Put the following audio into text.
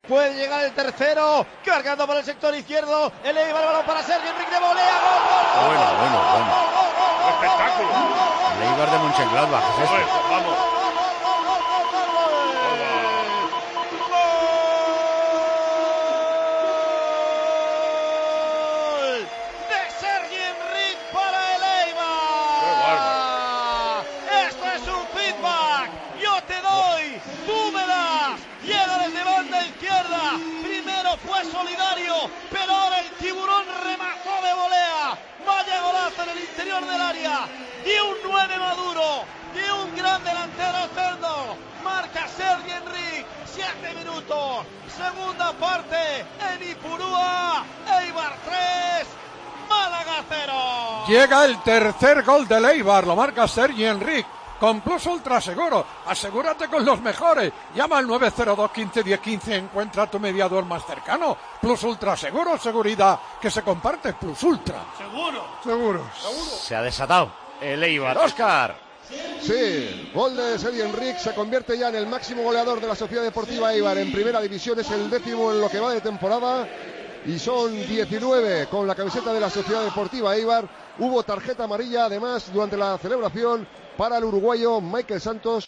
puede llegar el tercero, cargando por el sector izquierdo, el Eibar, balón para Sergi Enrique de volea, gol. Bueno. Espectáculo. El Eibar de Mönchengladbach, ¿es esto? Vamos. Fue solidario, pero ahora el tiburón remató de volea. Vaya golazo en el interior del área. De un 9 maduro, de un gran delantero cerdo. Marca Sergi Enrique, 7 minutos. Segunda parte en Ipurúa. Eibar 3, Málaga 0. Llega el tercer gol del Eibar, lo marca Sergi Enrique. Con Plus Ultra Seguro, asegúrate con los mejores. Llama al 902 15 10 15, encuentra tu mediador más cercano. Plus Ultra Seguro, seguridad que se comparte. Plus Ultra. Seguro. Se ha desatado el Eibar. Óscar. Sí, gol de Sergi Enrique, se convierte ya en el máximo goleador de la Sociedad Deportiva Eibar en primera división, es el 10º en lo que va de temporada y son 19 con la camiseta de la Sociedad Deportiva Eibar. Hubo tarjeta amarilla además durante la celebración para el uruguayo Michael Santos.